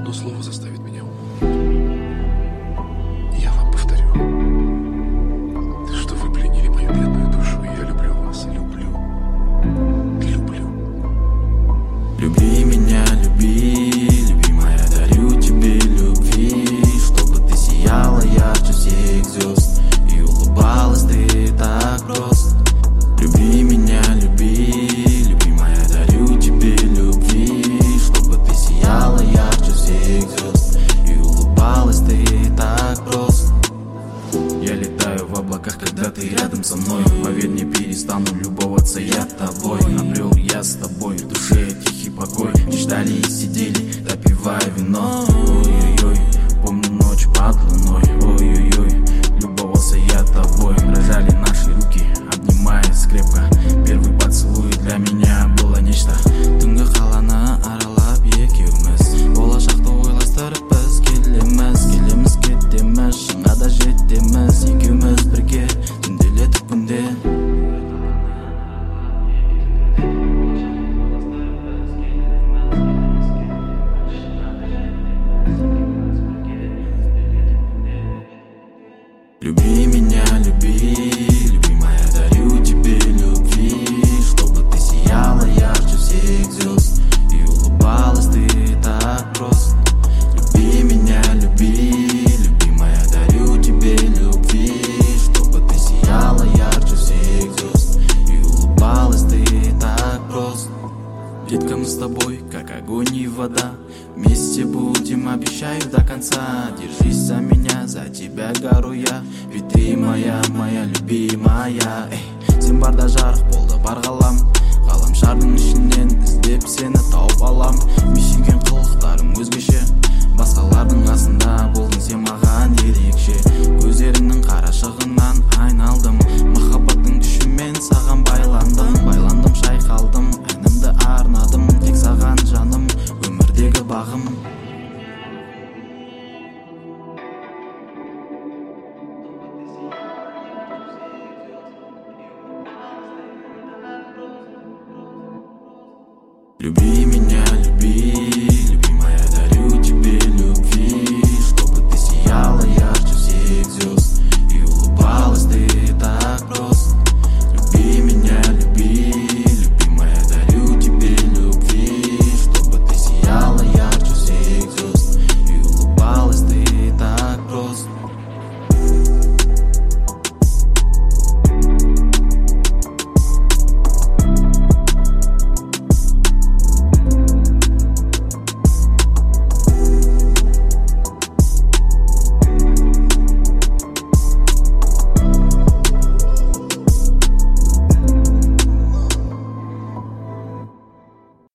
одно слово заставит меня умолкнуть. Я вам повторю, что вы пленили мою бедную душу, и я люблю вас, люблю. Люби меня, люби, любимая, дарю тебе любви, чтобы ты сияла ярче всех звезд и улыбалась ты так просто. Люби меня, люби, любимая, дарю тебе любви, чтобы ты сияла ярче всех звезд и улыбалась ты так просто. Я летаю в облаках, когда ты рядом со мной. Поверь, не перестану любоваться я тобой. Обрел я с тобой в душе тихий покой. Мечтали и сидели, допивая вино. Ой-ой-ой, помню ночь под луной. Ой-ой-ой, любовался я тобой. Дрожали наши руки, обнимаясь крепко. Первый поцелуй для меня было нечто. Түнгі қаланы аралап екеуміз, болашақты ойластырып біз келеміз кетеміз, шыңға да жетеміз. Екеуміз бірге түнделетіп күнде. Люби меня, люби, любимая, дарю тебе любви, чтобы ты сияла ярче всех звезд и улыбалась ты так просто. Люби меня, люби, любимая, дарю тебе любви, чтобы ты сияла ярче всех звезд и улыбалась ты так просто. Детка, мы с тобой, как огонь и вода, вместе будем, обещаю, до конца. Держись за меня, за тебя гору я, ведь ты моя любимая. Сен барда жарық болды бар ғаламшардың ішінен іздеп сені тауып алам. Мешінген қылықтарың өзгеше, басқалардың қасында болдың сен маған ерекше. Көздеріңнің қарашығынан айналдым, махаббаттың күшімен саған байландым, шайқалдым, әнімді арнадым, тек саған жаным, өмірдегі бағым. Люби меня,